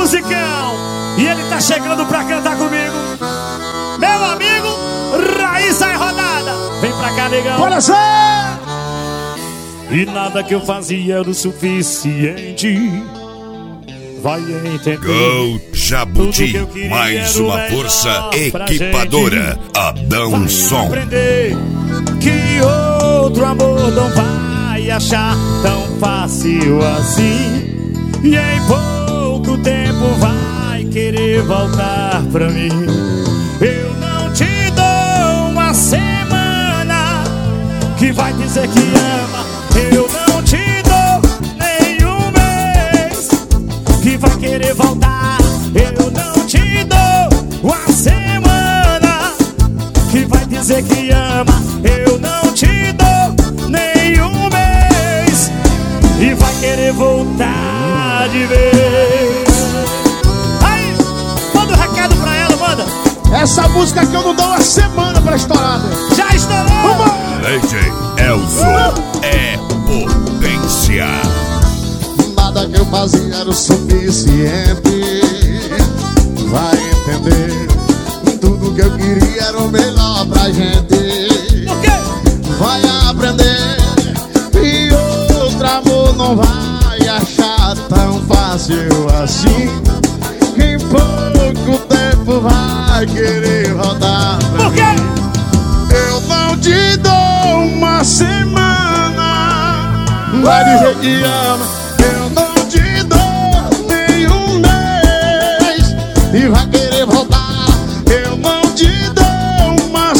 musicão. E ele tá chegando pra cantar comigo. Meu amigo Raíssa e Rodada. Vem pra cá, negão. Bora ser! E nada que eu fazia era o suficiente. Vai entender. Go Jabuti, mais uma força equipadora. Adão Som. Aprender que outro amor não vai achar tão fácil assim. E em pouco tempo vai querer voltar pra mim. Eu não te dou uma semana que vai dizer que ama. Eu não te dou nenhum mês que vai querer voltar. Eu não te dou uma semana que vai dizer que ama. Eu não te dou nenhum mês e vai querer voltar de vez. Aí, manda um recado pra ela, manda. Essa música que eu não dou uma semana pra estourar. Já estourou. DJ Elzo é potência. Nada que eu fazia era o suficiente. Vai entender. Tudo que eu queria era o melhor pra gente. Por quê? Vai aprender. E outro amor não vai achar tão fácil assim. Em pouco tempo vai querer rodar pra Por quê? mim. Eu não te dou uma semana, vai dizer que ama. Eu não te dou nenhum mês e vai querer voltar. Eu não te dou uma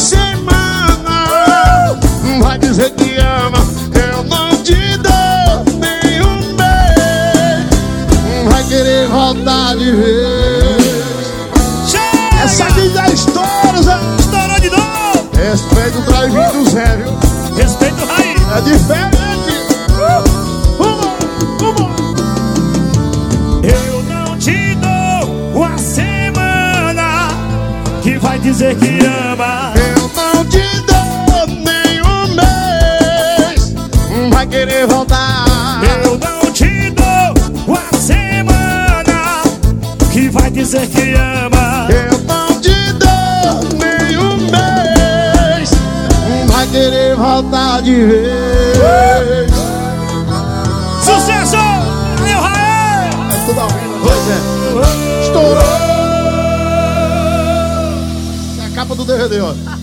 semana, vai dizer que ama. Eu não te dou nenhum mês, vai querer voltar de vez. Chega! Essa aqui já estoura, Zé. Estourou de novo. Respeito o drive do Zé, viu? Respeito o Raí. É diferente. Eu não te dou uma semana que vai dizer que ama. Eu não te dou nenhum mês, vai querer voltar. Eu não te dou uma semana que vai dizer que ama. Eu não te dou nenhum mês, vai querer voltar de vez. Sucesso! Valeu, Raí! É tudo ao vivo, pois é. Estourou. É a capa do DVD, ó.